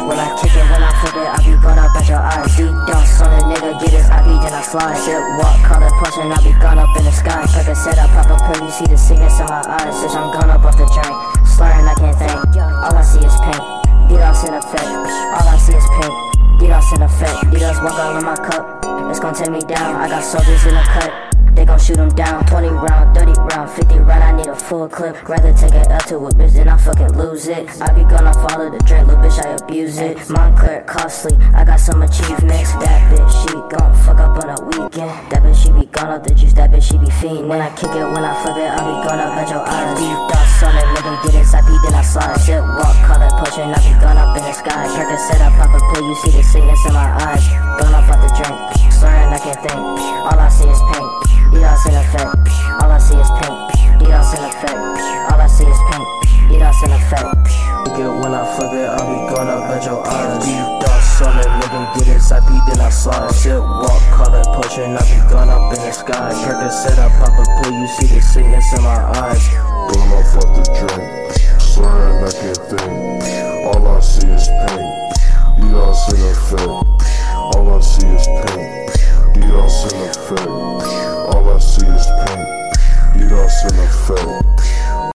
When I kick it, when I flip it, I be gone up at your eyes. Deep dust on a nigga, get his IP, then I slide. Shit, walk, call it pushing, I be gone up in the sky. Like I said, I pop a pill, you see the sickness in my eyes. Bitch, I'm gone up off the drink, slurring, I can't think. All I see is pain, DDoS in effect. All I see is pain, DDoS in effect. DDoS walk all in my cup, it's gon' take me down. I got soldiers in the cut, they gon' shoot him down. 20 round, 30 round, 50 round, I need a full clip. Rather take an L to a bitch than I fucking lose it. I be gonna follow the drink, little bitch, I abuse it. Montclair, costly, I got some achievements. That bitch, she gon' fuck up on a weekend. That bitch, she be gone off the juice, that bitch, she be fiendin'. When I kick it, when I flip it, I be gone up at your eyes. Deep dust on it, nigga, get it, I beat, then I slide. Shit, walk, call it pushing, I be gone up in the sky. Percocet, I pop a pill, you see the sickness in my eyes. Gone off the drink, slurring, I can't think. All I see is pain, DDoS in effect. All I see is pain, DDoS in effect. All I see is pain, DDoS in effect. Nigga, when I flip it, I be gone up at your eyes. Deep dust on it, nigga, get it, I beat, then I slide. Shit, walk, call it pushing, I be gone up in the sky. Percocet, I pop a pill, you see the sickness in my eyes. Gone off the drink, slurring, I can't think. All I see is pain, DDoS in effect. All I see is pain, DDoS in effect. All I see is pain, DDoS in effect.